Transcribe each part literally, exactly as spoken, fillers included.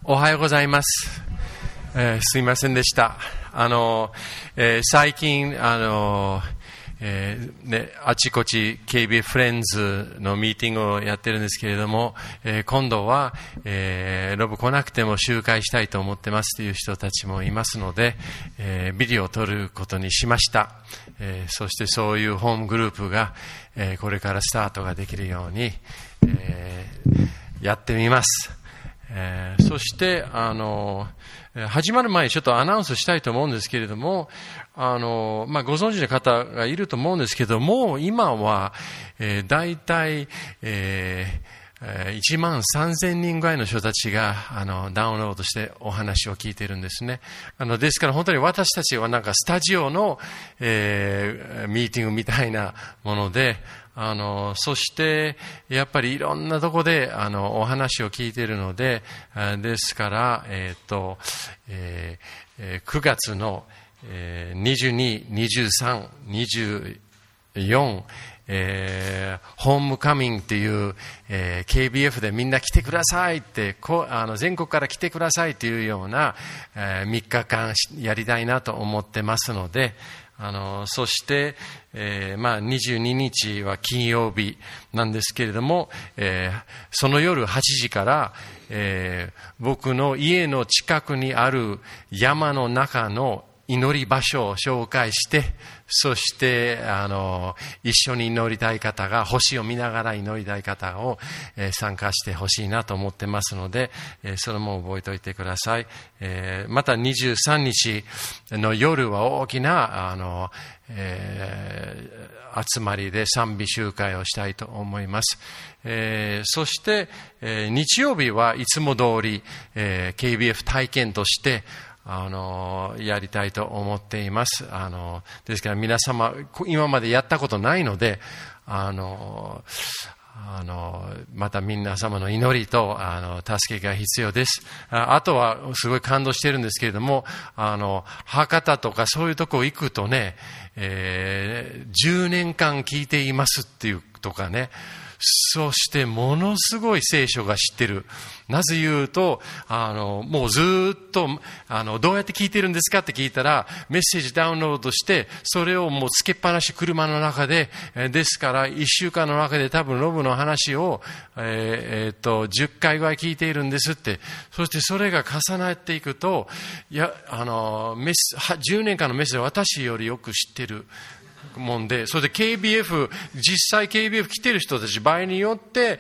おはようございます。えー、すいませんでした。あの、えー、最近、あの、えーね、あちこち ケービーエフ フレンズのミーティングをやってるんですけれども、えー、今度は、えー、ロブ来なくても集会したいと思ってますという人たちもいますので、えー、ビデオを撮ることにしました。えー、そしてそういうホームグループが、えー、これからスタートができるように、えー、やってみます。えー、そしてあの始まる前にちょっとアナウンスしたいと思うんですけれども、あの、まあ、ご存知の方がいると思うんですけども、今は、えー、大体、えー、いちまんさんぜんにんぐらいの人たちがあのダウンロードしてお話を聞いているんですね。あのですから本当に私たちはなんかスタジオの、えー、ミーティングみたいなもので、あのそしてやっぱりいろんなとこであのお話を聞いているので、ですから、えーとえー、くがつのにじゅうに、にじゅうさん、にじゅうよん、えー、ホームカミングっていう、えー、ケービーエフ でみんな来てくださいってこあの全国から来てくださいというような、えー、みっかかんやりたいなと思ってますので、あのそして、えーまあ、にじゅうににちは金曜日なんですけれども、えー、その夜はちじから、えー、僕の家の近くにある山の中の祈り場所を紹介して、そしてあの一緒に祈りたい方が、星を見ながら祈りたい方を、えー、参加してほしいなと思ってますので、えー、それも覚えておいてください。えー、またにじゅうさんにちの夜は大きなあの、えー、集まりで賛美集会をしたいと思います。えー、そして、えー、日曜日はいつも通り、えー、ケービーエフ 体験としてあのやりたいと思っています。あのですから皆様今までやったことないので、あのあのまた皆様の祈りとあの助けが必要です。 あ, あとはすごい感動しているんですけれども、あの博多とかそういうとこ行くとね、えー、じゅうねんかん聞いていますっていうとかね、そしてものすごい聖書が知ってる。なぜ言うと、あの、もうずっと、あの、どうやって聞いてるんですかって聞いたら、メッセージダウンロードして、それをもうつけっぱなし車の中で、ですから一週間の中で多分ロブの話を、えー、えー、っと、じゅっかいぐらい聞いているんですって。そしてそれが重なっていくと、いや、あの、メス、じゅうねんかんのメッセージは私よりよく知ってる。もんで、それで ケービーエフ、実際 ケービーエフ 来てる人たち場合によって、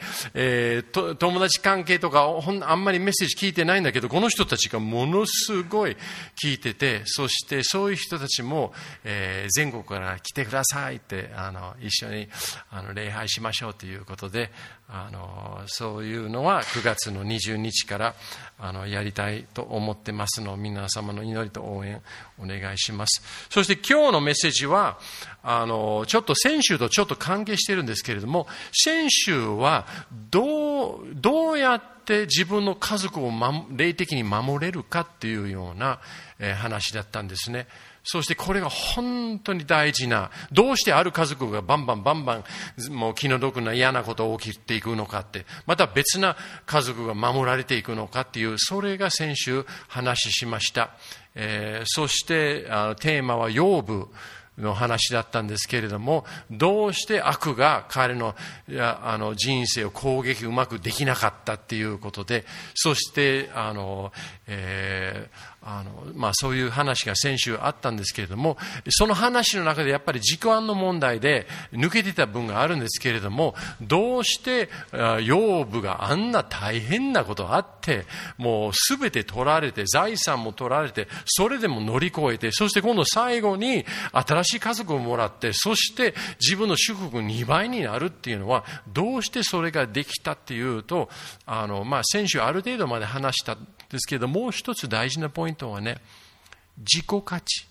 えー、と友達関係とかほんあんまりメッセージ聞いてないんだけど、この人たちがものすごい聞いてて、そしてそういう人たちも、えー、全国から来てくださいってあの一緒にあの礼拝しましょうということで、あのそういうのはくがつのにじゅうにちからあのやりたいと思ってますので、皆様の祈りと応援お願いします。そして今日のメッセージはあのちょっと先週とちょっと関係しているんですけれども、先週はどう、どうやって自分の家族を霊的に守れるかっていうような話だったんですね。そしてこれが本当に大事な、どうしてある家族がバンバンバンバンもう気の毒な嫌なことが起きていくのかって、また別な家族が守られていくのかっていう、それが先週話しました。えー、そしてあテーマはヨブの話だったんですけれども、どうして悪が彼の、あの人生を攻撃うまくできなかったっていうことで、そしてあの、えーあのまあ、そういう話が先週あったんですけれども、その話の中でやっぱり時間の問題で抜けてた分があるんですけれども、どうしてヨブがあんな大変なことがあって、もうすべて取られて財産も取られて、それでも乗り越えて、そして今度最後に新しい家族をもらって、そして自分の祝福にばいになるっていうのはどうしてそれができたっていうと、あの、まあ、先週ある程度まで話したですけれど、もう一つ大事なポイントはね、自己価値。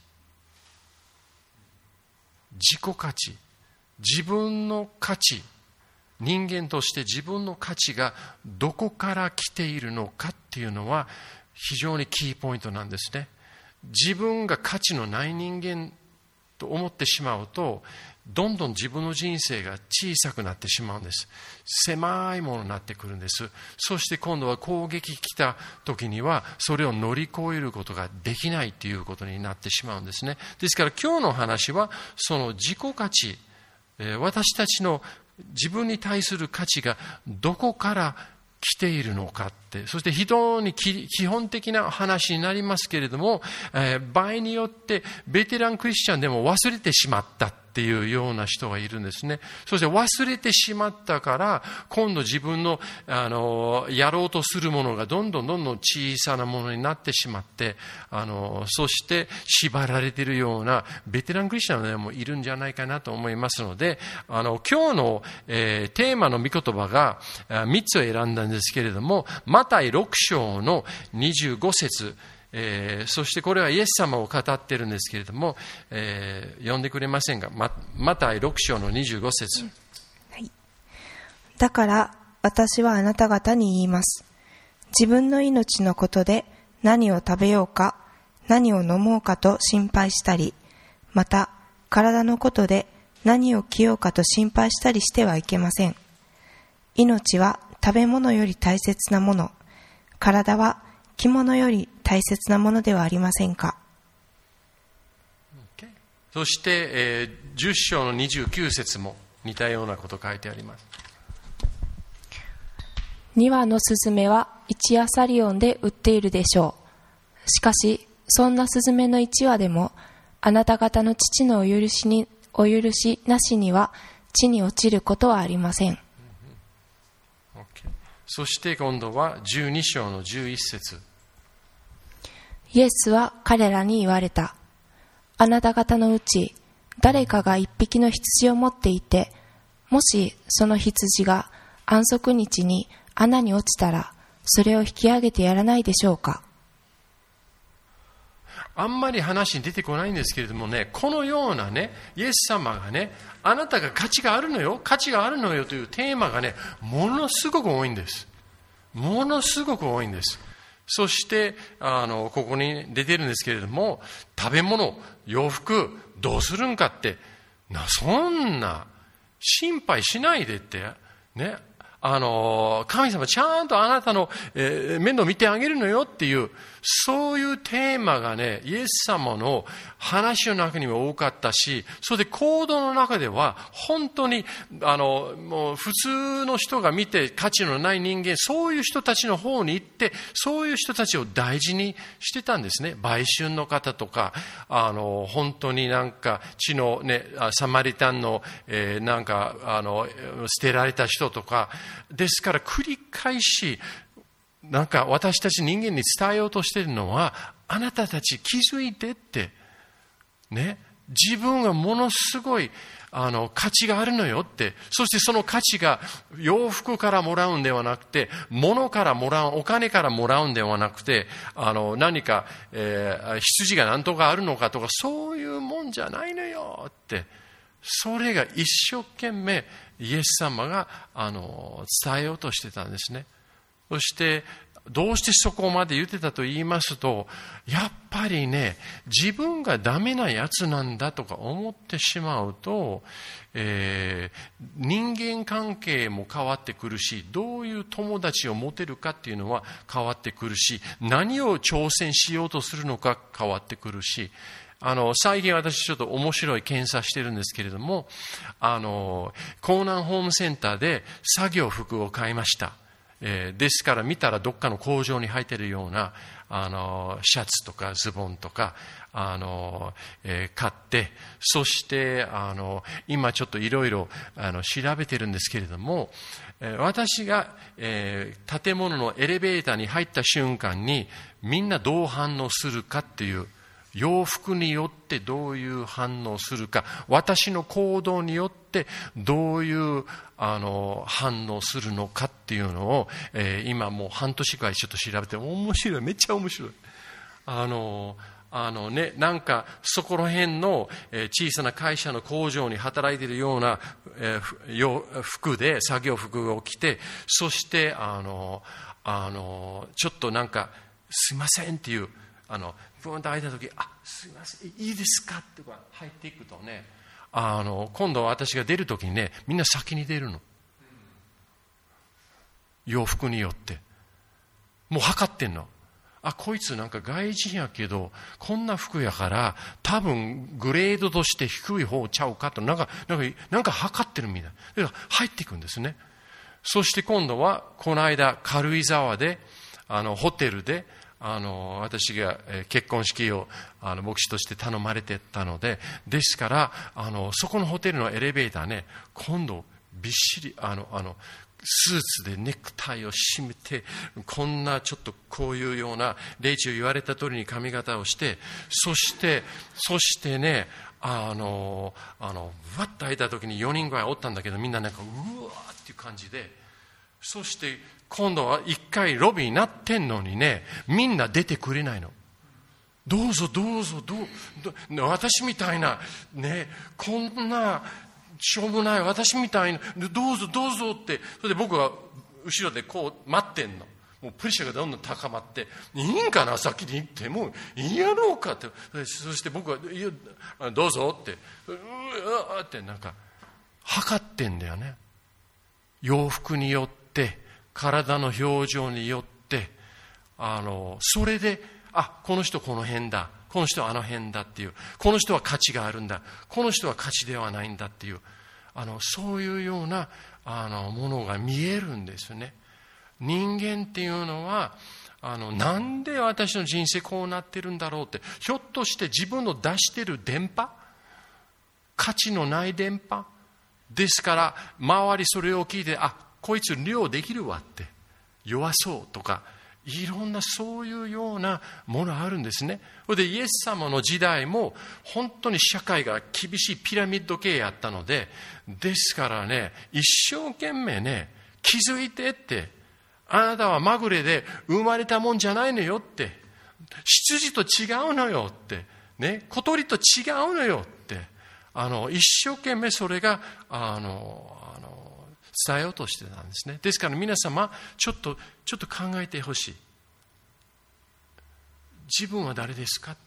自己価値。自分の価値。人間として自分の価値がどこから来ているのかっていうのは非常にキーポイントなんですね。自分が価値のない人間と思ってしまうと、 どんどん自分の人生が小さくなってしまうんです。狭いものになってくるんです。そして今度は攻撃来た時にはそれを乗り越えることができないということになってしまうんですね。ですから今日の話はその自己価値、私たちの自分に対する価値がどこから来ているのかって、そして非常に基本的な話になりますけれども、えー、場合によってベテランクリスチャンでも忘れてしまったっていうような人がいるんですね。そして忘れてしまったから今度自分の、あのやろうとするものがどんどんどんどん小さなものになってしまって、あのそして縛られているようなベテランクリスチャンでもいるんじゃないかなと思いますので、あの今日の、えー、テーマの御言葉がみっつを選んだんですけれども、マタイろく章のにじゅうご節、えー、そしてこれはイエス様を語っているんですけれども、えー、読んでくれませんか。マ、マタイろく章のにじゅうご節、うんはい、だから私はあなた方に言います。自分の命のことで何を食べようか何を飲もうかと心配したり、また体のことで何を着ようかと心配したりしてはいけません。命は食べ物より大切なもの、体は着物より大切なものではありませんか。 Okay. そして、えー、じゅっ章のにじゅうきゅう節も似たようなこと書いてあります。 に羽のスズメはいちアサリオンで売っているでしょう。しかしそんなスズメのいち羽でもあなた方の父のお許しにお許しなしには地に落ちることはありません。 Okay. そして今度はじゅうに章のじゅういち節。 イエスは彼らに言われた。あなた方のうち誰かが一匹の羊を持っていて、もしその羊が安息日に穴に落ちたら、それを引き上げてやらないでしょうか。 あんまり話に出てこないんですけれどもね、このようなね、イエス様がね、あなたが価値があるのよ、価値があるのよというテーマがね、ものすごく多いんです。ものすごく多いんです。そしてあのここに出てるんですけれども、食べ物、洋服どうするんかって、なそんな心配しないでってね、あの神様ちゃんとあなたの、えー、面倒見てあげるのよっていう、そういうテーマがね、イエス様の話の中にも多かったし、それで行動の中では本当にあのもう普通の人が見て価値のない人間、そういう人たちの方に行って、そういう人たちを大事にしてたんですね。売春の方とか、あの本当になんか血のね、サマリタンの、えー、なんかあの捨てられた人とかですから、繰り返しなんか私たち人間に伝えようとしているのは、あなたたち気づいてってね、自分がものすごいあの価値があるのよって。そしてその価値が洋服からもらうんではなくて、物からもらう、お金からもらうんではなくて、あの何か、えー、羊が何とかあるのかとか、そういうもんじゃないのよって。それが一生懸命イエス様があの伝えようとしてたんですね。そしてどうしてそこまで言ってたと言いますと、やっぱりね、自分がダメなやつなんだとか思ってしまうと、えー、人間関係も変わってくるし、どういう友達を持てるかっていうのは変わってくるし、何を挑戦しようとするのか変わってくるし、あの最近私ちょっと面白い検査してるんですけれども、あの江南ホームセンターで作業服を買いました。えー、ですから見たらどっかの工場に履いてるようなあのシャツとかズボンとかあの、えー、買って、そしてあの今ちょっといろいろ調べてるんですけれども、えー、私が、えー、建物のエレベーターに入った瞬間にみんなどう反応するかっていう、洋服によってどういう反応するか、私の行動によってどういうあの反応するのかっていうのを、えー、今もう半年くらいちょっと調べて、面白い、めっちゃ面白い。あのあのね、なんかそこら辺の、えー、小さな会社の工場に働いているような、えー、服で作業服を着て、そしてあのあのちょっとなんかすいませんっていうあのブーンと開いた時、あ、すいません、いいですかって入っていくとね、 あの、今度私が出るときにね、みんな先に出るの。洋服によって。もう測ってんの。あ、こいつなんか外人やけど、こんな服やから、多分グレードとして低い方ちゃうかと、なんか、なんか、なんか測ってるみたい。だから入っていくんですね。そして今度は、この間、軽井沢で、あの、ホテルで、あの、私が結婚式を、あの、牧師として頼まれてたので、ですから、あの、そこのホテルのエレベーターね、今度、びっしり、あの、あの、スーツでネクタイを締めて、こんなちょっとこういうような、霊長言われた通りに髪型をして、そして、そしてね、あの、あの、わっと開いた時によにんぐらいおったんだけど、みんななんか、うわーっていう感じで、そして今度は一回ロビーになってんのにね、みんな出てくれないの。どうぞどうぞどう、ど私みたいな、ね、こんな、しょうもない私みたいな、どうぞどうぞって、それで僕は後ろでこう待ってんの。もうプレッシャーがどんどん高まって、いいんかな、先に行ってもいいやろうかって。そして僕は、いや、どうぞって、うわーってなんか、測ってんだよね。洋服によって、体の表情によって、あの、それで、あ、この人この辺だ。この人はあの辺だっていう、この人は価値があるんだ、この人は価値ではないんだっていう、あのそういうようなあのものが見えるんですね。人間っていうのはあのなんで私の人生こうなってるんだろうって、ひょっとして自分の出してる電波、価値のない電波ですから、周りそれを聞いて、あ、こいつ利用できるわって、弱そうとか、いろんなそういうようなものあるんですね。それでイエス様の時代も本当に社会が厳しいピラミッド系やったので、ですからね、一生懸命ね、気づいてって、あなたはまぐれで生まれたもんじゃないのよって、羊と違うのよって、ね、小鳥と違うのよって、あの一生懸命それがあのあの伝えようとしてたんですね。ですから皆様ちょっとちょっと考えてほしい。自分は誰ですかって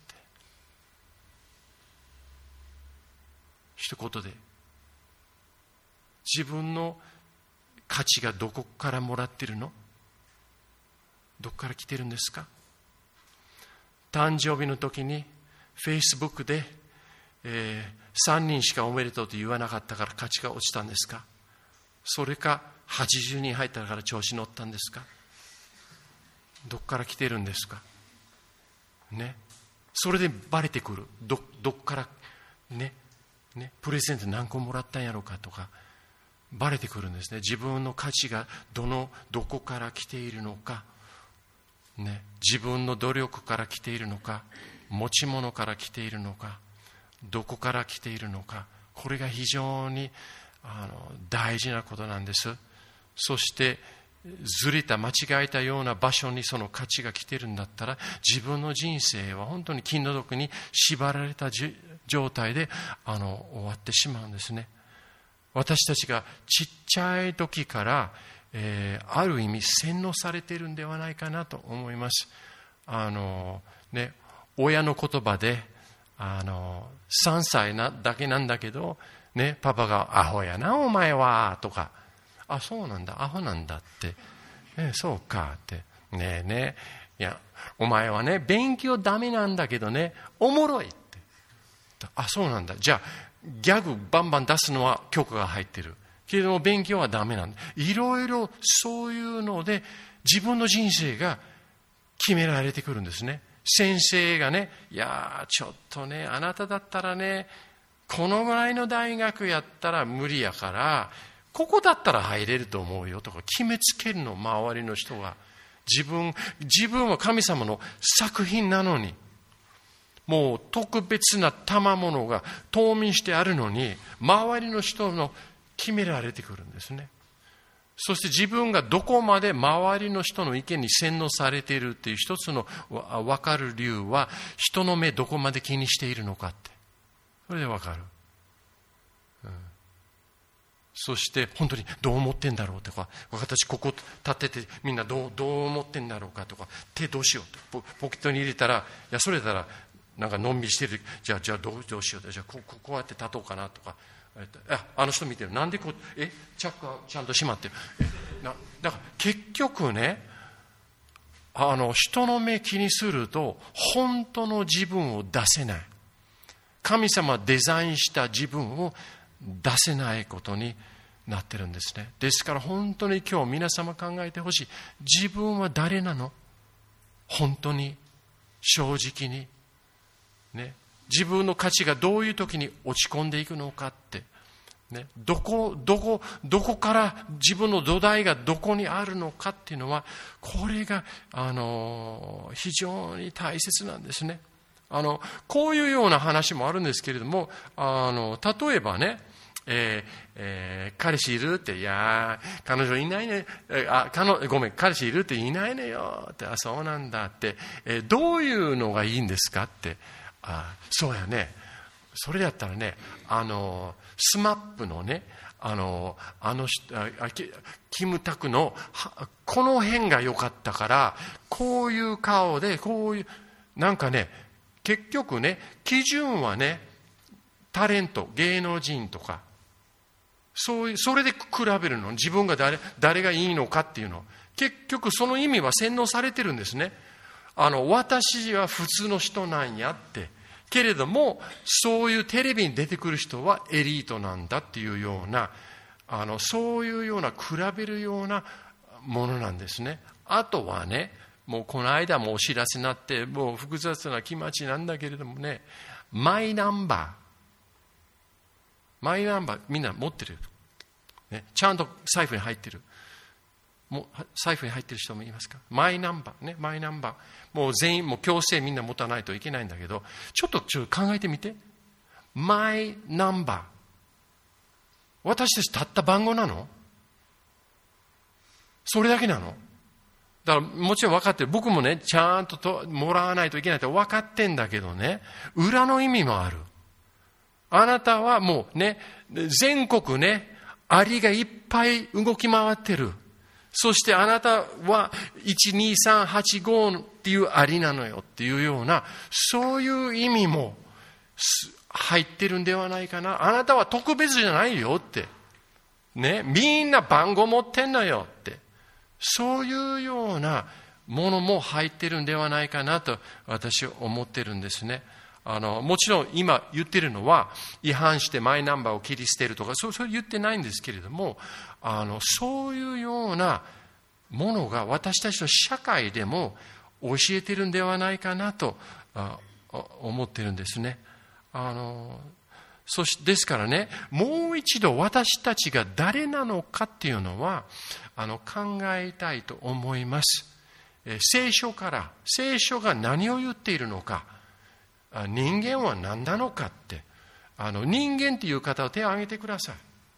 一言で、自分の価値がどこからもらってるの？どこから来てるんですか？誕生日の時にフェイスブックで、えー、さんにんしかおめでとうと言わなかったから価値が落ちたんですか？それかはちじゅうにん入ったから調子乗ったんですか？どこから来てるんですかね。それでバレてくる。どどっからねねプレゼント何個もらったんやろうかとかバレてくるんですね。自分の価値がどのどこから来ているのかね、自分の努力から来ているのか、持ち物から来ているのか、どこから来ているのか、これが非常にあの大事なことなんです。そしてずれた間違えたような場所にその価値が来ているんだったら、自分の人生は本当に気の毒に縛られた状態であの終わってしまうんですね。私たちがちっちゃい時からえー、ある意味洗脳されているんではないかなと思います。あの、ね、親の言葉であのさんさいなだけなんだけど、ね、パパがアホやなお前はとか、あ、そうなんだ、アホなんだって、ね、そうかって、ねえねえ、いやお前はね勉強ダメなんだけどねおもろいって、あ、そうなんだ、じゃあギャグバンバン出すのは許可が入ってるけれども勉強はダメなんだ。いろいろそういうので自分の人生が決められてくるんですね。先生がね、いやちょっとねあなただったらねこのぐらいの大学やったら無理やからここだったら入れると思うよとか決めつけるの、周りの人が。自分自分は神様の作品なのに、もう特別な賜物が冬眠してあるのに周りの人の決められてくるんですね。そして自分がどこまで周りの人の意見に洗脳されているっていう一つの分かる理由は、人の目どこまで気にしているのかって、それで分かる、うん、そして本当にどう思ってんだろうとか、私ここ立っててみんなどう、どう思ってんだろうかとか、手どうしようとポケットに入れたら、いやそれたらなんかのんびりしてる、じゃあ、じゃあどう、どうしよう、じゃあこう、こうやって立とうかなとか、あ、あの人見てる、なんでこう、え、チャックはちゃんと閉まってる。えなだから結局ね、あの、人の目気にすると、本当の自分を出せない。神様デザインした自分を出せないことになってるんですね。ですから本当に今日皆様考えてほしい。自分は誰なの？本当に、正直に。ね。自分の価値がどういう時に落ち込んでいくのかって。ね、どこ、どこ、どこから自分の土台がどこにあるのかっていうのは、これが、あの、非常に大切なんですね。あの、こういうような話もあるんですけれども、あの、例えばね、えーえー、彼氏いるって、いやー、彼女いないね、あ、彼ごめん、彼氏いるっていないねよって、あ、そうなんだって、えー、どういうのがいいんですかって、あ、そうやね。それだったらね、あの、スマップのね、あの、あの人、キムタクの、この辺が良かったから、こういう顔で、こういう、なんかね、結局ね、基準はね、タレント、芸能人とか、そういう、それで比べるの。自分が誰、誰がいいのかっていうの。結局その意味は洗脳されてるんですね。あの、私は普通の人なんやって。けれども、そういうテレビに出てくる人はエリートなんだっていうような、あの、そういうような比べるようなものなんですね。あとはね、もうこの間もお知らせになって、もう複雑な気持ちなんだけれどもね、マイナンバー。マイナンバーみんな持ってる。ね、ちゃんと財布に入ってる。もう財布に入ってる人もいますか？マイナンバーね、マイナンバー。もう全員、もう強制みんな持たないといけないんだけど、ちょっとちょっと考えてみて。マイナンバー。私たちたった番号なの？それだけなの？だからもちろん分かってる。僕もね、ちゃんとともらわないといけないって分かってんだけどね、裏の意味もある。あなたはもうね、全国ね、アリがいっぱい動き回ってる。そしてあなたはいちにさんはちごっていうアリなのよっていうような、そういう意味も入ってるんではないかな。あなたは特別じゃないよって。ね、みんな番号持ってんのよって。そういうようなものも入ってるんではないかなと私は思ってるんですね。あの、もちろん今言ってるのは違反してマイナンバーを切り捨てるとか、そう、そう言ってないんですけれども、あの、そういうようなものが私たちの社会でも教えてるんではないかなと思ってるんですね。あの、そしてですからね、もう一度私たちが誰なのかっていうのは、あの、考えたいと思います。え聖書から、聖書が何を言っているのか、人間は何なのかって、あの、人間っていう方は手を挙げてください。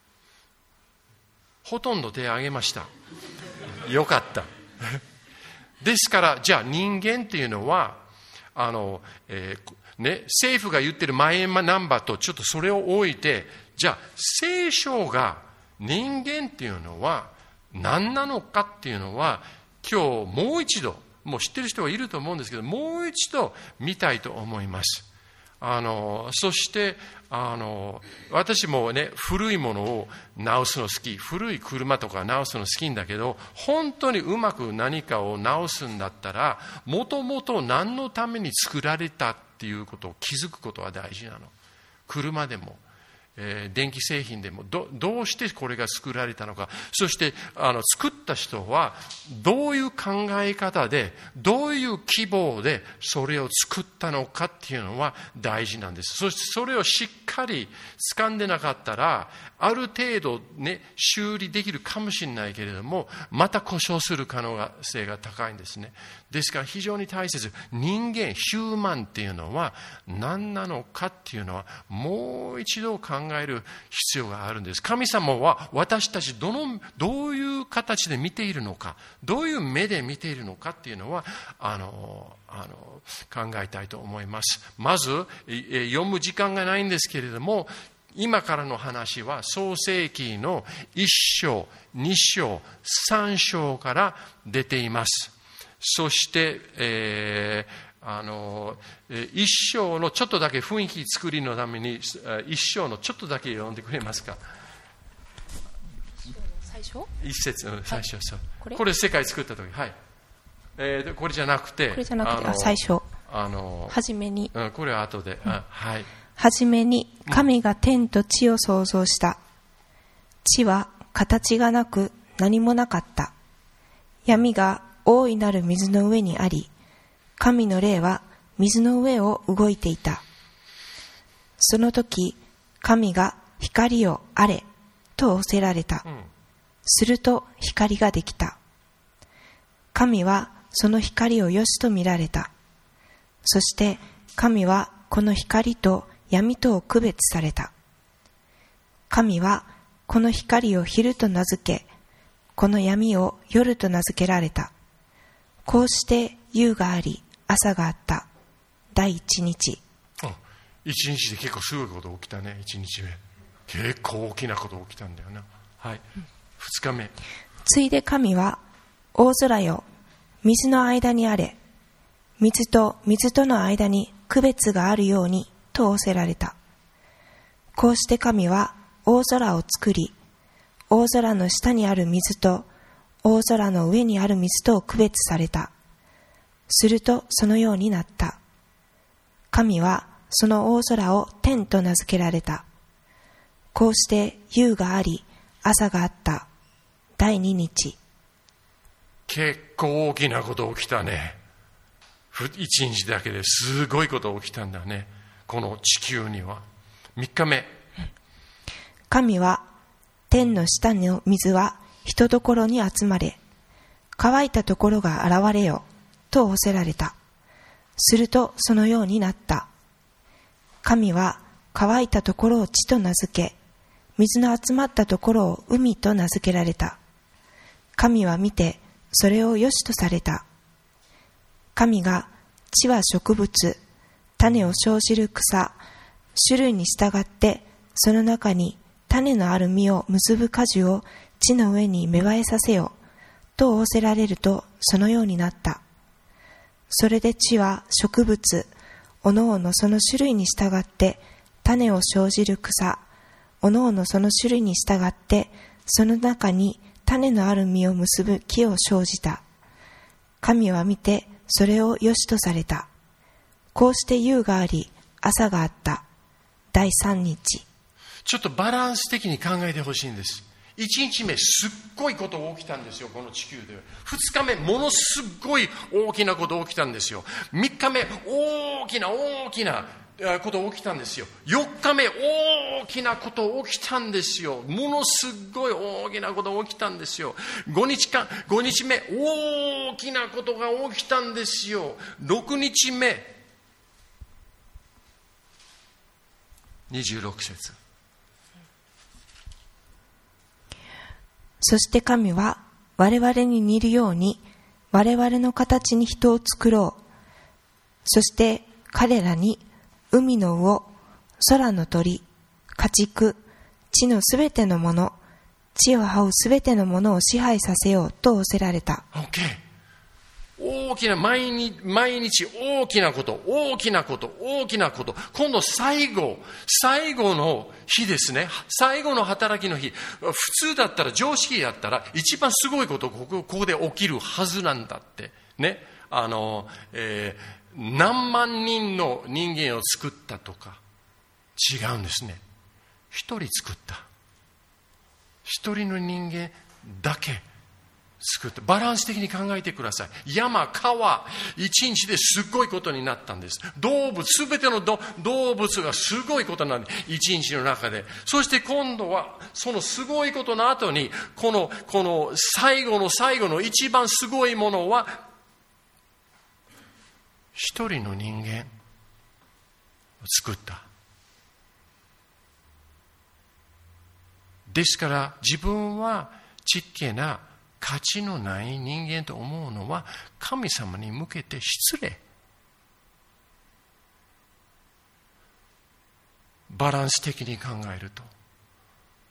ほとんど手を挙げました。よかった。ですから、じゃあ人間っていうのは、あの、えーね、政府が言ってるマイナンバーとちょっとそれを置いて、じゃあ聖書が人間っていうのは何なのかっていうのは、今日もう一度、もう知ってる人はいると思うんですけど、もう一度見たいと思います。あの、そして、あの、私もね、古いものを直すの好き。古い車とか直すの好きんだけど、本当にうまく何かを直すんだったら、もともと何のために作られたっていうことを気づくことは大事なの。車でも、えー、電気製品でも ど, どうしてこれが作られたのか、そしてあの作った人はどういう考え方で、どういう希望でそれを作ったのかっていうのは大事なんです。そしてそれをしっかり掴んでなかったら、ある程度ね、修理できるかもしれないけれども、また故障する可能性が高いんですね。ですから非常に大切。人間、ヒューマンっていうのは何なのかっていうのはもう一度考える必要があるんです。神様は私たちどの、どういう形で見ているのか、どういう目で見ているのかっていうのは、あの、あの、考えたいと思います。まず、読む時間がないんですけれども、今からの話は創世記のいっ章、に章、さん章から出ています。そして、えー、 あの一章のちょっとだけ雰囲気作りのために一章のちょっとだけ読んでくれますか。 最初一節の最初、そう、 これこれ世界作った時、はい、えー、これじゃなくてこれじゃなくてあ最初あのはじめに、 うん、これは後で、うん、はい、 はじめに神が天と地を創造した。地は形がなく何もなかった。闇が大いなる水の上にあり、神の霊は水の上を動いていた。その時、神が光をあれと仰せられた。すると光ができた。神はその光をよしと見られた。そして神はこの光と闇とを区別された。神はこの光を昼と名付け、この闇を夜と名付けられた。こうして夕があり、朝があった。第一日。 一日で結構すごいこと起きたね。一日目結構大きなこと起きたんだよな。はい、二日目。 ついで神は、大空よ、水の間にあれ、水と水との間に区別があるようにと仰せられた。こうして神は大空を作り、大空の下にある水と大空の上にある水とを区別された。するとそのようになった。神はその大空を天と名付けられた。こうして夕があり、朝があった。第二日。 結構大きなこと起きたね。一日だけですごいこと起きたんだね。この地球には。三日目。 神は天の下の水はひとところに集まれ、乾いたところが現れよと仰せられた。するとそのようになった。神は乾いたところを地と名付け、水の集まったところを海と名付けられた。神は見てそれをよしとされた。神が地は植物、種を生じる草、種類に従ってその中に種のある実を結ぶ果樹を地の上に芽生えさせよと仰せられると、そのようになった。それで地は植物、おのおのその種類に従って種を生じる草、おのおのその種類に従ってその中に種のある実を結ぶ木を生じた。神は見てそれをよしとされた。こうして夕があり、朝があった。第三日。 ちょっとバランス的に考えてほしいんです。一日目すっごいこと起きたんですよ、この地球で。二日目ものすごい大きなこと起きたんですよ。三日目大きな大きなこと起きたんですよ。四日目大きなこと起きたんですよ。ものすごい大きなこと起きたんですよ。五日間、五日目大きなことが起きたんですよ。六日目二十六節。 そして神は我々に似るように我々の形に人を作ろう。そして彼らに海の魚、空の鳥、家畜、地のすべてのもの、地を這うすべてのものを支配させようと仰せられた。 OK。大きな毎日、毎日大きなこと、大きなこと、大きなこと。今度最後、最後の日ですね。最後の働きの日。普通だったら、常識だったら、一番すごいことここ、ここで起きるはずなんだって。ね。あの、えー、何万人の人間を作ったとか。違うんですね。一人作った。一人の人間だけ。作ったバランス的に考えてください。山、川、一日ですごいことになったんです。動物、すべての動物がすごいことなんです。一日の中で。そして今度は、そのすごいことの後に、この、この最後の最後の一番すごいものは、一人の人間を作った。ですから、自分はちっけな価値のない人間と思うのは神様に向けて失礼。バランス的に考えると。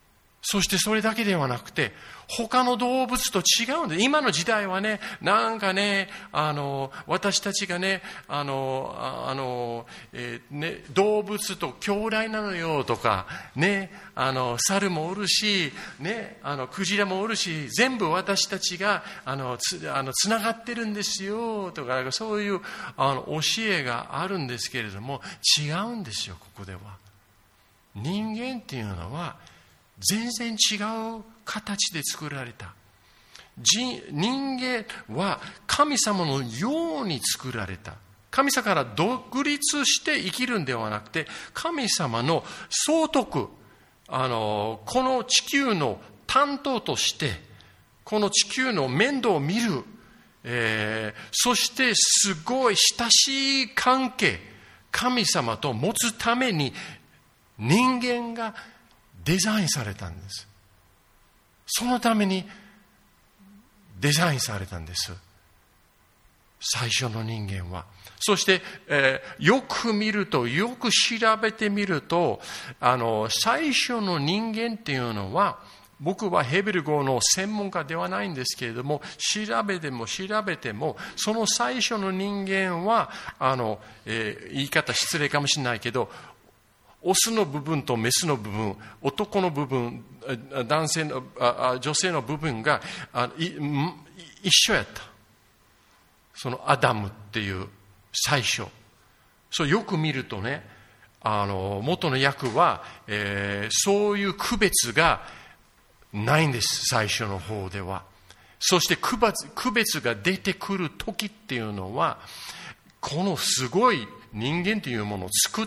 そしてそれだけではなくて、他の動物と違うんで、今の時代はね、なんかね、あの、私たちがね、あの、ああの、えー、ね、動物と兄弟なのよとか、ね、あの、猿もおるし、ね、あの、クジラもおるし、全部私たちが、あの、つ、あの、つながってるんですよ、とか、そういう、あの、教えがあるんですけれども、違うんですよ、ここでは。人間っていうのは、全然違う形で作られた。人間は神様のように作られた。神様から独立して生きるんではなくて、神様の総督、あの、この地球の担当として、この地球の面倒を見る、えー、そしてすごい親しい関係、神様と持つために人間がデザインされたんです。そのためにデザインされたんです。最初の人間は。そして、えー、よく見ると、よく調べてみると、あの、最初の人間っていうのは、僕はヘブル語の専門家ではないんですけれども、調べても調べても、その最初の人間は、あの、えー、言い方失礼かもしれないけど、オスの部分とメスの部分、男の部分、男性の、女性の部分が一緒やった。そのアダムっていう最初。そうよく見るとね、あの元の訳は、えー、そういう区別がないんです、最初の方では。そして区別、区別が出てくる時っていうのは、このすごい人間というものを作って、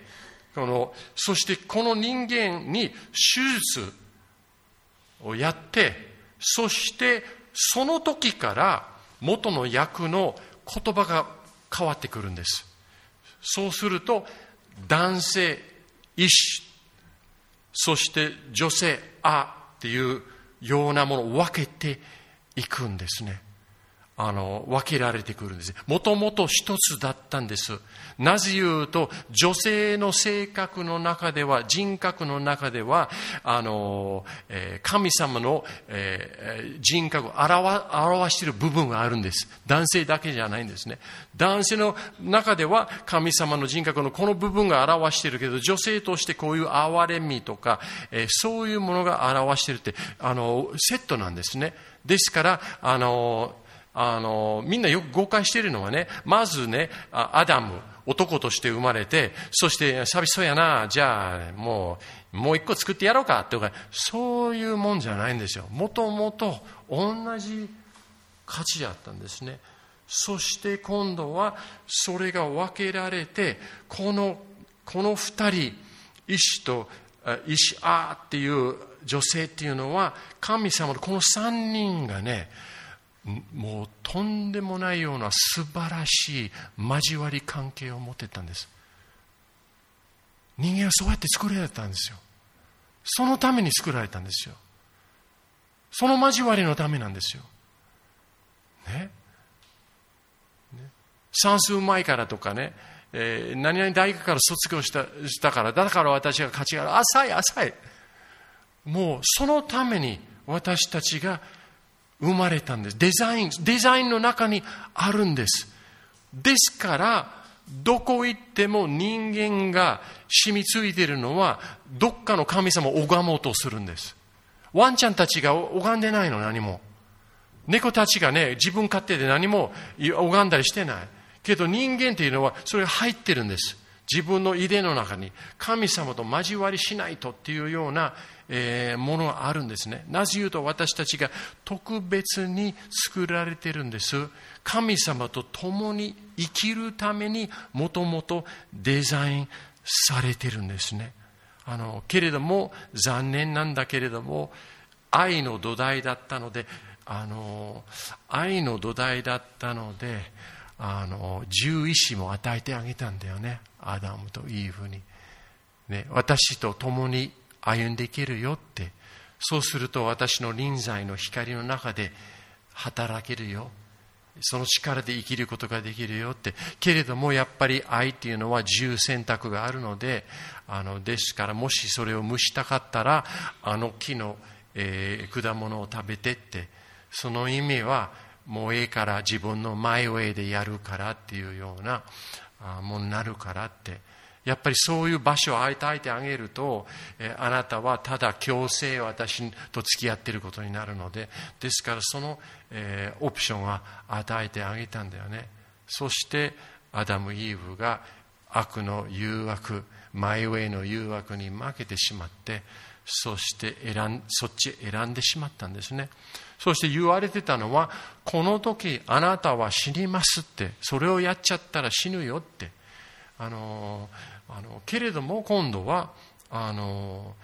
このそしてこの人間に手術をやって、そしてその時から元の訳の言葉が変わってくるんです。そうすると男性、医師、そして女性、あっていうようなものを分けていくんですね。あの、分けられてくるんです。もともと一つだったんです。なぜ言うと、女性の性格の中では、人格の中では、あの、えー、神様の、えー、人格を表、表している部分があるんです。男性だけじゃないんですね。男性の中では、神様の人格のこの部分が表しているけど、女性としてこういう憐れみとか、えー、そういうものが表しているって、あの、セットなんですね。ですから、あの、あの、みんなよく誤解しているのはね、まずね、アダム、男として生まれて、そして寂しそうやな、じゃあもう、もう一個作ってやろうかとか、そういうもんじゃないんですよ。もともと同じ価値だったんですね。そして今度はそれが分けられて、この、この二人、イシとイシアっていう女性っていうのは、神様のこの三人がね、もうとんでもないような素晴らしい交わり関係を持っていたんです。人間はそうやって作られたんですよ。そのために作られたんですよ。その交わりのためなんですよ。ね。ね、算数前からとかね、えー、何々大学から卒業した、したから、だから私が価値がある。浅い浅い。もうそのために私たちが生まれたんです。デザイン、デザインの中にあるんです。ですから、どこ行っても人間が染みついているのは、どっかの神様を拝もうとするんです。ワンちゃんたちが拝んでないの、何も。猫たちがね、自分勝手で何も拝んだりしてない。けど人間っていうのは、それが入ってるんです。自分の遺伝の中に神様と交わりしないとっていうような、えー、ものがあるんですね。なぜ言うと私たちが特別に作られているんです。神様と共に生きるためにもともとデザインされているんですね。あのけれども残念なんだけれども愛の土台だったのであの愛の土台だったのであの獣医師も与えてあげたんだよね。アダムとイーブに、ね、私と共に歩んでいけるよって。そうすると私の臨在の光の中で働けるよ。 その力で生きることができるよって。けれどもやっぱり愛っていうのは自由選択があるので、あのですからもしそれを蒸したかったらあの木の、えー、果物を食べてって、その意味はもうええから自分のマイウェイでやるからっていうようなものになるからって。やっぱりそういう場所を与えてあげると、えあなたはただ強制私と付き合っていることになるので、ですからその、えー、オプションは与えてあげたんだよね。そしてアダム・イーブが悪の誘惑、マイウェイの誘惑に負けてしまって、そして選んそっち選んでしまったんですね。そして言われてたのは、この時あなたは死にますって、それをやっちゃったら死ぬよって。あのあのけれども今度はあの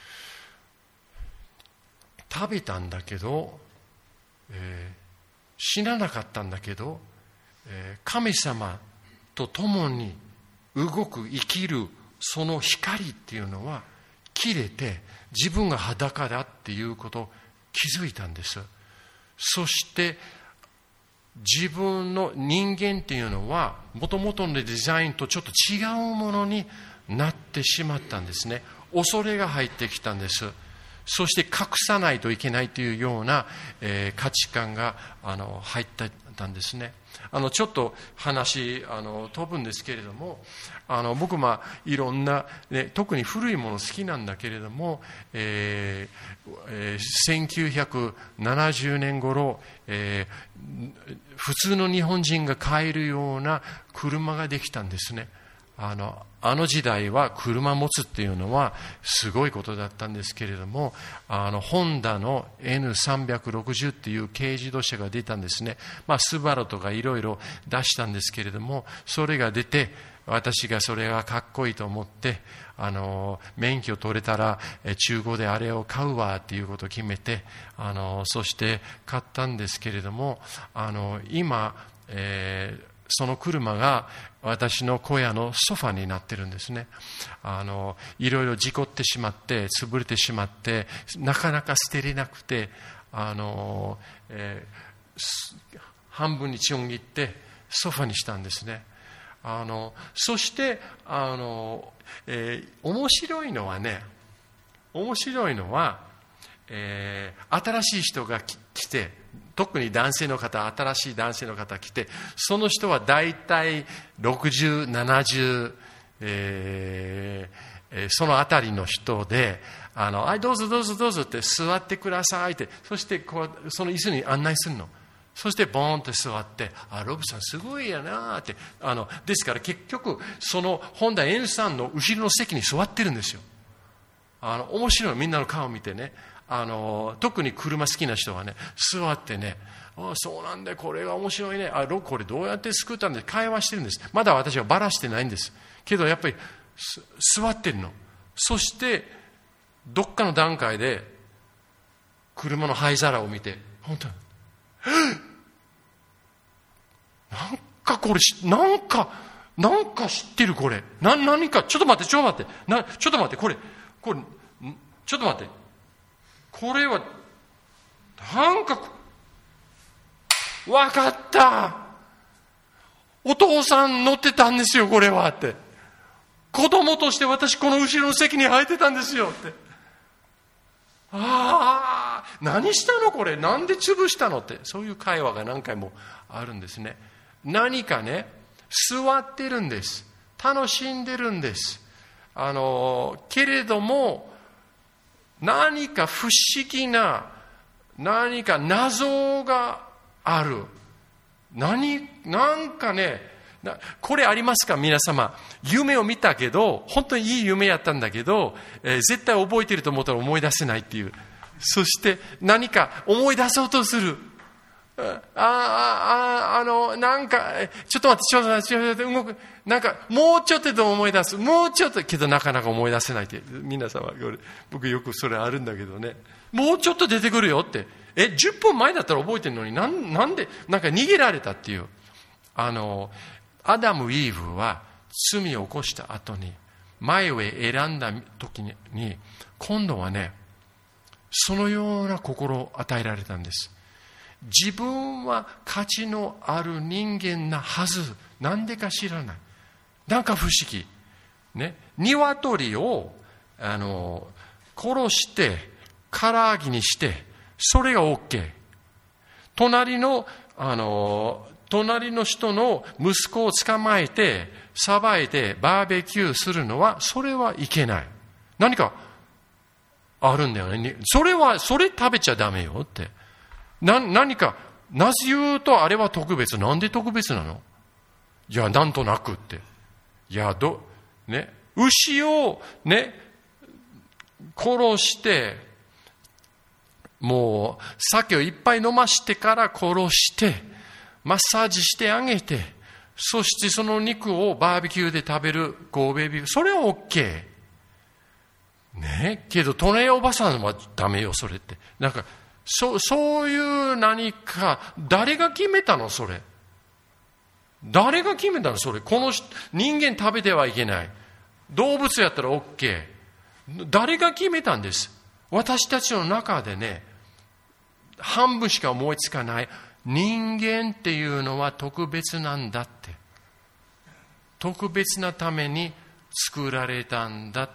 食べたんだけど、えー、死ななかったんだけど、えー、神様と共に動く生きるその光っていうのは切れて、自分が裸だっていうことを気づいたんです。そして自分の人間っていうのはもともとのデザインとちょっと違うものになってしまったんですね。恐れが入ってきたんです。そして隠さないといけないというような、えー、価値観があの入ったんですね。あのちょっと話あの飛ぶんですけれども、あの僕まあいろんな、ね、特に古いもの好きなんだけれども、えーえー、せんきゅうひゃくななじゅうねん頃、えー、普通の日本人が買えるような車ができたんですね。あの、あの時代は車持つっていうのはすごいことだったんですけれども、あのホンダの エヌさんびゃくろくじゅう っていう軽自動車が出たんですね。まあスバルとかいろいろ出したんですけれども、それが出て私がそれがかっこいいと思って、あの免許取れたら中古であれを買うわっていうことを決めて、あのそして買ったんですけれども、あの今、えーその車が私の小屋のソファになってるんですね。あのいろいろ事故ってしまって潰れてしまってなかなか捨てれなくて、あの、えー、半分にちょん切ってソファにしたんですね。あのそしてあの、えー、面白いのはね面白いのは、えー、新しい人が来て、特に男性の方、新しい男性の方来て、その人はだいたいろくじゅう、ななじゅう、えー、そのあたりの人で、あの、はい、どうぞどうぞどうぞって座ってくださいって、そしてこうその椅子に案内するの。そしてボーンって座って、あ、ロブさんすごいやなって、あの、ですから結局、そのホンダ エヌさんの後ろの席に座ってるんですよ。あの、面白い、みんなの顔を見てね。あの特に車好きな人はね、座ってね、ああそうなんだ、これが面白いね、あこれどうやって作ったんで会話してるんです。まだ私はバラしてないんですけど、やっぱり座ってるの。そしてどっかの段階で車の灰皿を見て、本当になんかこれなんかなんか知ってる、これな何かちょっと待ってちょっと待ってなちょっと待ってこれこれちょっと待って、これはなんかわかった、お父さん乗ってたんですよこれはって、子供として私この後ろの席に入ってたんですよって、ああ何したのこれ、なんで潰したのって、そういう会話が何回もあるんですね。何かね座ってるんです、楽しんでるんです、あのけれども何か不思議な何か謎がある。何なんかねなこれありますか皆様、夢を見たけど本当にいい夢やったんだけど、えー、絶対覚えてると思ったら思い出せないっていう、そして何か思い出そうとする、ああああのなんかちょっと待ってちょっと待ってちょっと待って動く、なんかもうちょっとで思い出す、もうちょっとけどなかなか思い出せないって、皆様僕よくそれあるんだけどね、もうちょっと出てくるよって、えじゅっぷんまえだったら覚えてるのになん、なんでなんか逃げられたっていう、あのアダム・イーブは罪を起こした後に前を選んだ時に今度はねそのような心を与えられたんです。 自分は価値のある人間なはず。なんでか知らない。なんか不思議。ね。鶏を、あの、殺して、唐揚げにして、それが OK。隣の、あの、隣の人の息子を捕まえて、さばいてバーベキューするのは、それはいけない。何かあるんだよね。それは、それ食べちゃダメよって。な、何か、なぜ言うとあれは特別。なんで特別なの？いや、なんとなくって。いや、ど、ね、牛をね、殺して、もう酒をいっぱい飲ましてから殺して、マッサージしてあげて、そしてその肉をバーベキューで食べる神戸ビーフ、それは OK。ね、けど、隣おばさんはダメよ、それって。なんか、そ、そういう何か、誰が決めたの、それ。誰が決めたの、それ。この人間食べてはいけない。動物やったら OK。誰が決めたんです。私たちの中でね、半分しか思いつかない。人間っていうのは特別なんだって。特別なために作られたんだって。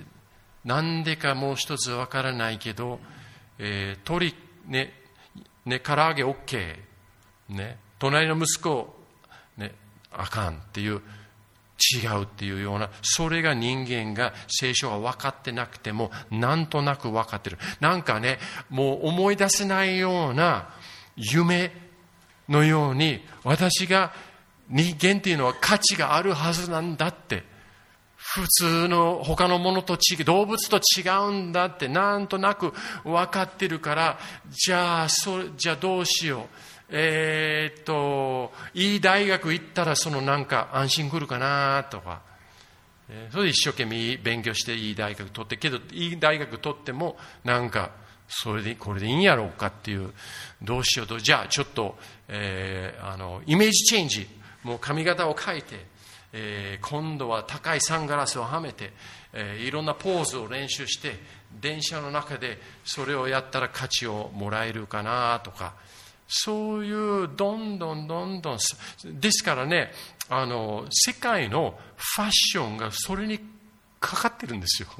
なんでかもう一つわからないけど、えー、鳥、ね、ね、唐揚げ OK。ね、隣の息子、ね、あかんっていう、違うっていうような、それが人間が聖書が分かってなくても、なんとなく分かってる。なんかね、もう思い出せないような夢のように、私が人間っていうのは価値があるはずなんだって。普通の他のものと違う、動物と違うんだってなんとなく分かってるから、じゃあ、それ、じゃあどうしよう。えー、っと、いい大学行ったらそのなんか安心来るかなとか、えー、それで一生懸命勉強していい大学取って、けどいい大学取ってもなんか、それで、これでいいんやろうかっていう、どうしようと、じゃあちょっと、えー、あの、イメージチェンジ、もう髪型を変えて、えー、今度は高いサングラスをはめて、えー、いろんなポーズを練習して、電車の中でそれをやったら価値をもらえるかなとか、そういうどんどんどんどん、ですからね、あの、世界のファッションがそれにかかってるんですよ。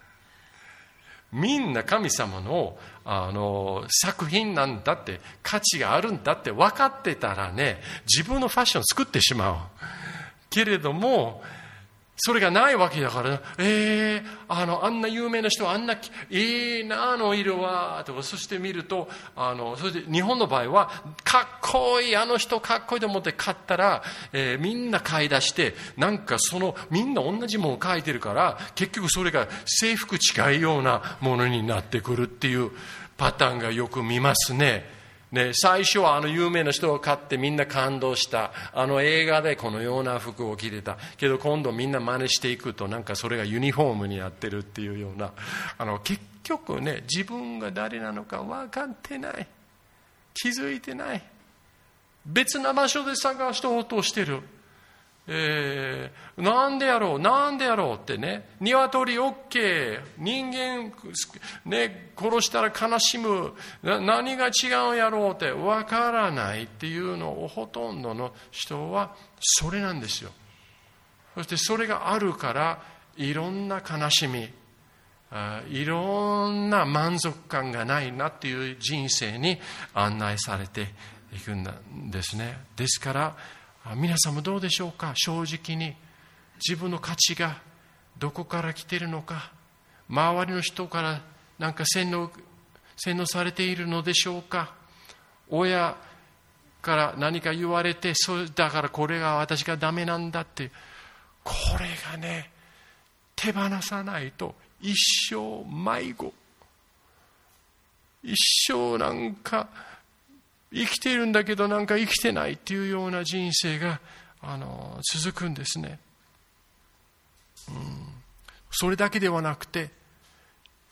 みんな神様の、あの作品なんだって、価値があるんだって分かってたらね、自分のファッションを作ってしまう。けれども、それがないわけだから、えー、あの、あんな有名な人はあんな、いいな、あの色は、とか、そして見ると、あの、それで日本の場合は、かっこいい、あの人かっこいいと思って買ったら、えー、みんな買い出して、なんかその、みんな同じものを書いてるから、結局それが制服近いようなものになってくるっていうパターンがよく見ますね。ね、最初はあの有名な人を買ってみんな感動した。あの映画でこのような服を着てた。けど今度みんな真似していくとなんかそれがユニフォームになってるっていうような。あの結局ね、自分が誰なのか分かってない。気づいてない。別な場所で探そうとしてる。えー、なんでやろうなんでやろうってね、鶏 OK、 人間、ね、殺したら悲しむ、な何が違うんやろうってわからないっていうのをほとんどの人はそれなんですよ。そしてそれがあるからいろんな悲しみ、あいろんな満足感がないなっていう人生に案内されていくんですね。ですから皆さんもどうでしょうか。正直に自分の価値がどこから来ているのか、周りの人からなんか洗脳、洗脳されているのでしょうか。親から何か言われて、そうだからこれが私がダメなんだって、これがね、手放さないと一生迷子、一生なんか生きているんだけどなんか生きてないっていうような人生があの続くんですね、うん、それだけではなくて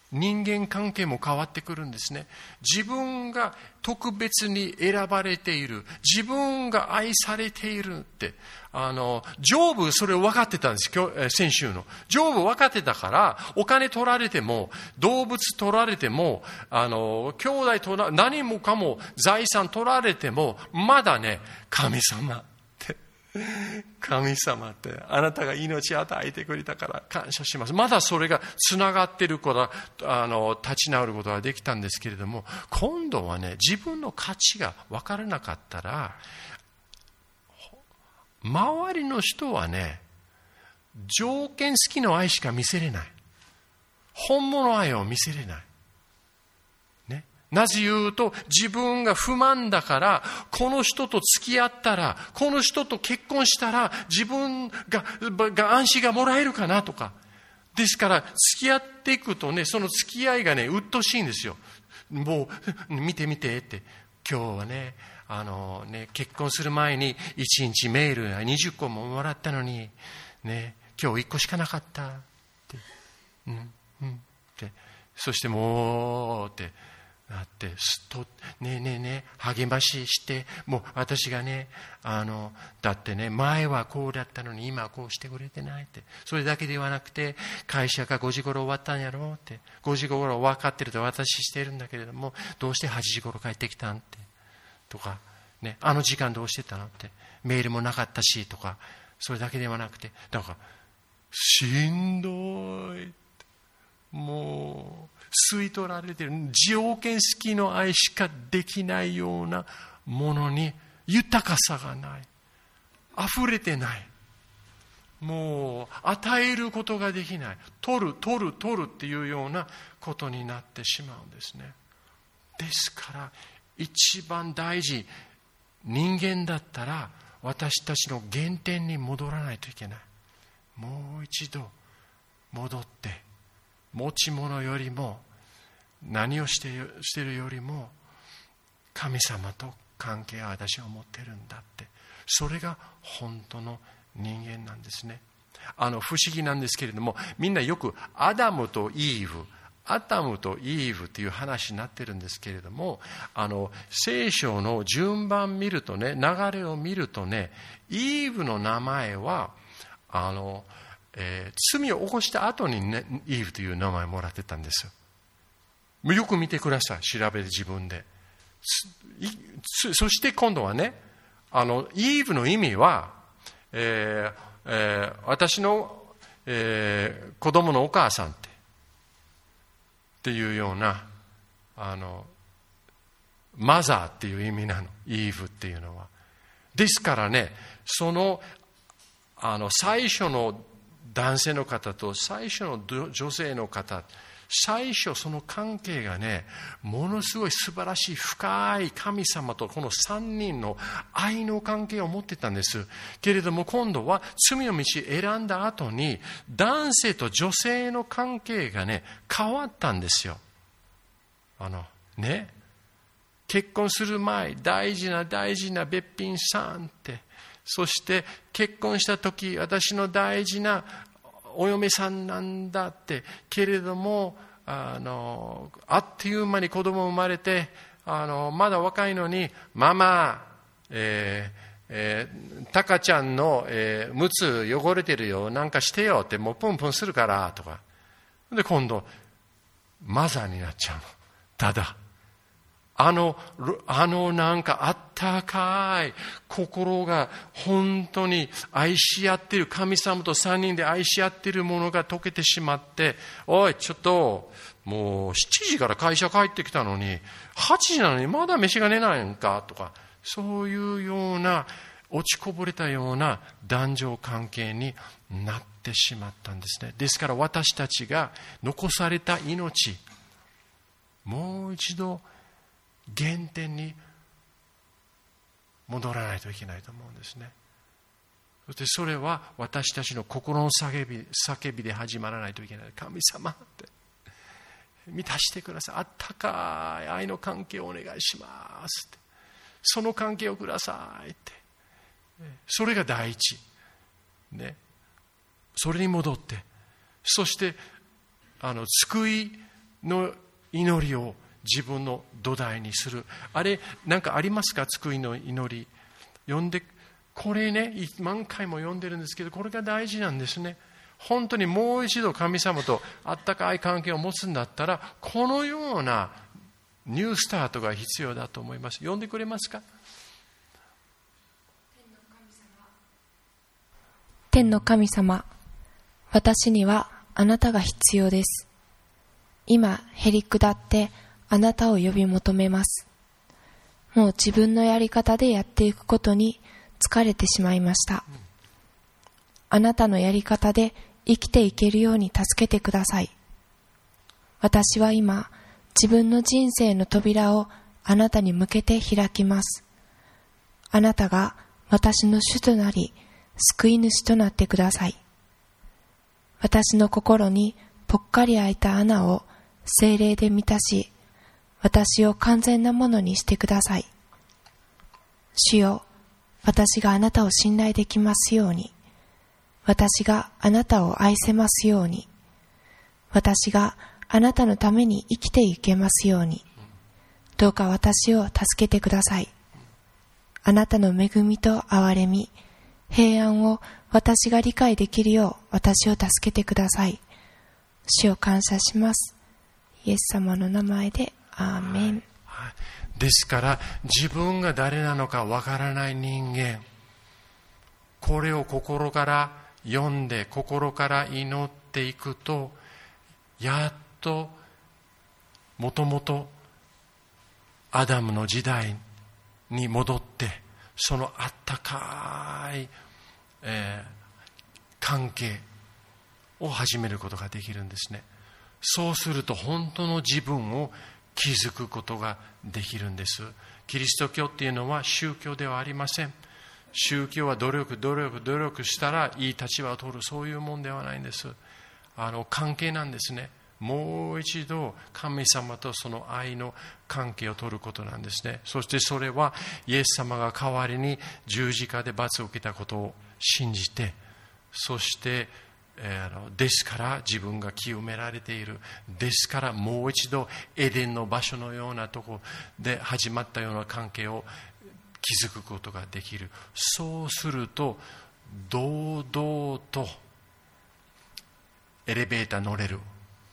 人間関係も変わってくるんですね。自分が特別に選ばれている、自分が愛されているって、あの、ジョブそれを分かってたんです。今日、先週の。ジョブ分かってたから、お金取られても、動物取られても、あの、兄弟取ら、何もかも財産取られても、まだね、神様。神様ってあなたが命を与えてくれたから感謝します。まだそれがつながっていることはあの立ち直ることができたんですけれども、今度はね、自分の価値が分からなかったら、周りの人はね、条件付きの愛しか見せれない。本物愛を見せれない。なぜ言うと、自分が不満だから、この人と付き合ったら、この人と結婚したら、自分が、が安心がもらえるかなとか。ですから、付き合っていくとね、その付き合いがね、鬱陶しいんですよ。もう、見て見てって。今日はね、あのね、結婚する前にいちにちメールがにじゅっこももらったのに、ね、今日いっこしかなかったって。うん、うん、って。そしてもう、って。なってとねえねえねえ励まししてもう私がねあのだってね前はこうだったのに今はこうしてくれてないってそれだけではなくて会社がごじ頃終わったんやろうってごじ頃分かってると私してるんだけれどもどうしてはちじ頃帰ってきたんってとかねあの時間どうしてたのってメールもなかったしとかそれだけではなくてだからしんどいもう吸い取られている条件付きの愛しかできないようなものに豊かさがない溢れてないもう与えることができない取る取る取るっていうようなことになってしまうんですね。ですから一番大事人間だったら私たちの原点に戻らないといけない。もう一度戻って持ち物よりも何をしてしてるよりも神様と関係を私は持ってるんだってそれが本当の人間なんですね。あの不思議なんですけれどもみんなよくアダムとイーブアダムとイーブっていう話になってるんですけれどもあの聖書の順番見るとね流れを見るとねイーブの名前はあのえー、罪を起こした後にねイーブという名前をもらってたんですよ。よく見てください調べて自分で。そして今度はねあのイーブの意味は、えーえー、私の、えー、子供のお母さんってっていうようなあのマザーっていう意味なのイーブっていうのは。ですからねそのあの最初の男性の方と最初の女性の方最初その関係がねものすごい素晴らしい深い神様とこの三人の愛の関係を持ってたんですけれども今度は罪の道選んだ後に男性と女性の関係がね変わったんですよ。あのね結婚する前大事な大事なべっぴんさんってそして結婚した時私の大事なお嫁さんなんだってけれどもあのあっという間に子供生まれてあのまだ若いのにママ、えーえー、タカちゃんの、えー、むつ汚れてるよなんかしてよってもうプンプンするからとかで今度マザーになっちゃうの。ただあの、あのなんかあったかい心が本当に愛し合っている神様と三人で愛し合っているものが溶けてしまっておいちょっともうしちじから会社帰ってきたのにはちじなのにまだ飯が出ないんかとかそういうような落ちこぼれたような男女関係になってしまったんですね。ですから私たちが残された命もう一度原点に戻らないといけないと思うんですね。そしてそれは私たちの心の叫び、叫びで始まらないといけない。神様って満たしてください。あったかい愛の関係をお願いしますって。その関係をくださいって。それが第一。ね。それに戻って、そしてあの救いの祈りを自分の土台にする。あれ、なんかありますか？救いの祈り。読んで、これね、何回も読んでるんですけど、これが大事なんですね。本当にもう一度神様とあったかい関係を持つんだったら、このようなニュースタートが必要だと思います。読んでくれますか？ 天の神様、私にはあなたが必要です。今、へりくだってあなたを呼び求めます。もう自分のやり方でやっていくことに疲れてしまいました。あなたのやり方で生きていけるように助けてください。私は今、自分の人生の扉をあなたに向けて開きます。あなたが私の主となり、救い主となってください。私の心にぽっかり開いた穴を聖霊で満たし、私を完全なものにしてください。主よ、私があなたを信頼できますように、私があなたを愛せますように、私があなたのために生きていけますように、どうか私を助けてください。あなたの恵みと憐れみ、平安を私が理解できるよう私を助けてください。主を感謝します。イエス様の名前でアーメン。 はい、ですから自分が誰なのかわからない人間、これを心から読んで心から祈っていくと、やっともともとアダムの時代に戻って、そのあったかい、えー、関係を始めることができるんですね。そうすると本当の自分を気づくことができるんです。キリスト教っていうのは宗教ではありません。宗教は努力努力努力したらいい立場を取る、そういうもんではないんです。あの関係なんですね。もう一度神様とその愛の関係を取ることなんですね。そしてそれはイエス様が代わりに十字架で罰を受けたことを信じて、そしてえー、ですから自分が清められている、ですからもう一度エデンの場所のようなところで始まったような関係を築くことができる。そうすると堂々とエレベーター乗れる、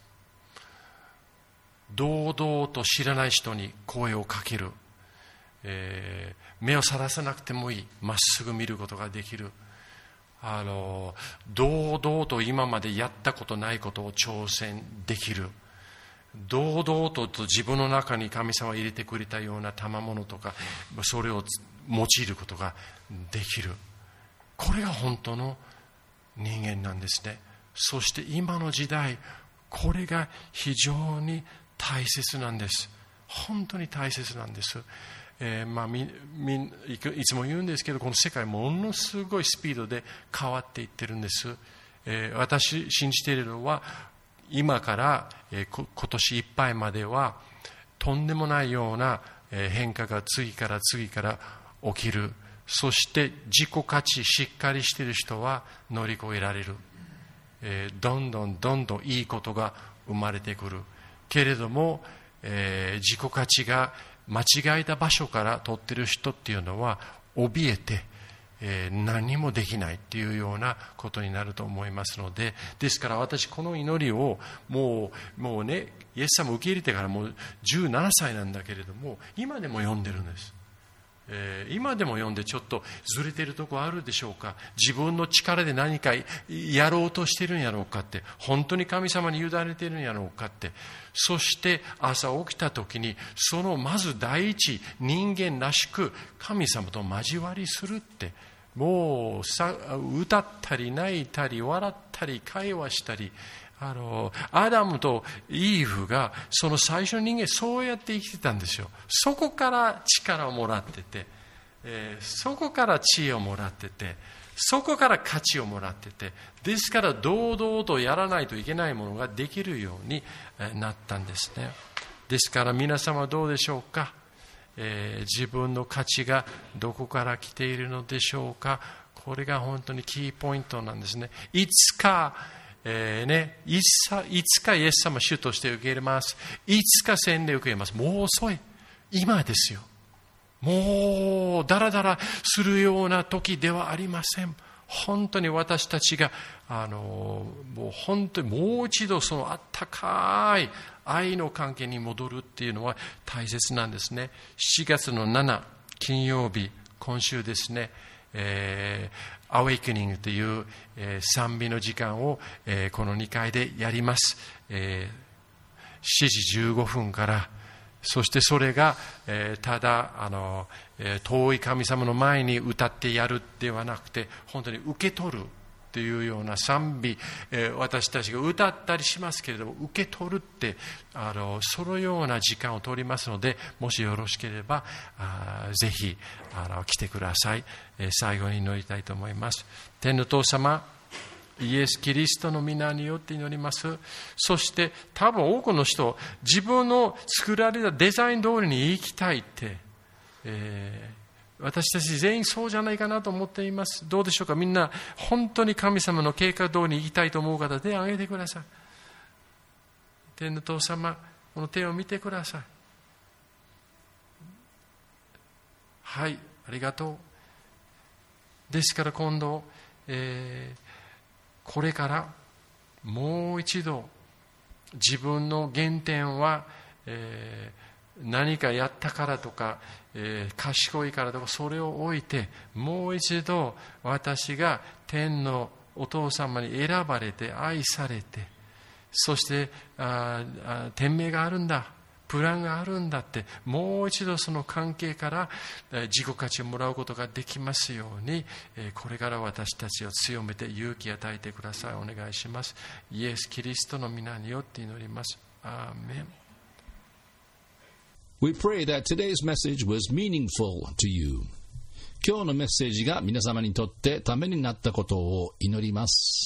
堂々と知らない人に声をかける、えー、目をそらさなくてもいい、まっすぐ見ることができる。あの堂々と今までやったことないことを挑戦できる。堂々と自分の中に神様が入れてくれたような賜物とか、それを用いることができる。これが本当の人間なんですね。そして今の時代、これが非常に大切なんです。本当に大切なんです。えーまあ、みみいつも言うんですけど、この世界ものすごいスピードで変わっていってるんです。えー、私信じているのは、今から、えー、こ今年いっぱいまではとんでもないような、えー、変化が次から次から起きる。そして自己価値しっかりしている人は乗り越えられる。えー、どんどんどんどんいいことが生まれてくるけれども、えー、自己価値が間違えた場所から取っている人っていうのは怯えて、えー、何もできないっていうようなことになると思いますので、ですから私この祈りをもうもうね、イエス様を受け入れてからもうじゅうななさいなんだけれども、今でも読んでるんです。えー、今でも読んでちょっとずれてるところあるでしょうか。自分の力で何かやろうとしてるんやろうかって、本当に神様に委ねてるんやろうかって、そして朝起きた時にそのまず第一、人間らしく神様と交わりするって、もうさ歌ったり泣いたり笑ったり会話したり、あのアダムとイーフがその最初の人間そうやって生きてたんですよ。そこから力をもらってて、えー、そこから知恵をもらってて、そこから価値をもらってて、ですから堂々とやらないといけないものができるようになったんですね。ですから皆様どうでしょうか。えー、自分の価値がどこから来ているのでしょうか。これが本当にキーポイントなんですね。いつかえーね、いつか、いつかイエス様主として受け入れます。いつか洗礼を受け入れます。もう遅い。今ですよ。もうだらだらするような時ではありません。本当に私たちがあのもう本当にもう一度そのあったかい愛の関係に戻るっていうのは大切なんですね。しちがつのしちにち金曜日、今週ですね、えー、アウェイクニングという、えー、賛美の時間を、えー、このにかいでやります。えー、しちじじゅうごふんから、そしてそれが、えー、ただあの、えー、遠い神様の前に歌ってやるではなくて、本当に受け取るというような賛美、えー、私たちが歌ったりしますけれども、受け取るってあのそのような時間を取りますので、もしよろしければあぜひあの来てください。えー、最後に祈りたいと思います。天の父様、イエス・キリストの皆によって祈ります。そして多分多くの人、自分の作られたデザイン通りに生きたいって、えー、私たち全員そうじゃないかなと思っています。どうでしょうか。みんな本当に神様の計画通りに生きたいと思う方、手を挙げてください。天の父様、この手を見てください。はい、ありがとう。ですから今度、えーこれからもう一度自分の原点は、えー、何かやったからとか、えー、賢いからとか、それを置いてもう一度私が天のお父様に選ばれて愛されて、そしてああ天命があるんだ、プランがあるんだって、もう一度その関係から自己価値をもらうことができますように、これから私たちを強めて勇気を与えてください。お願いします。イエス・キリストの皆によって祈ります。アーメン。 We pray that today's message was meaningful to you. 今日のメッセージが皆様にとってためになったことを祈ります。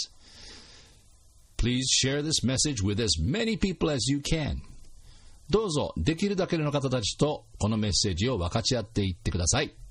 Please share this message with as many people as you can. どうぞできるだけの方たちとこのメッセージを分かち合っていってください。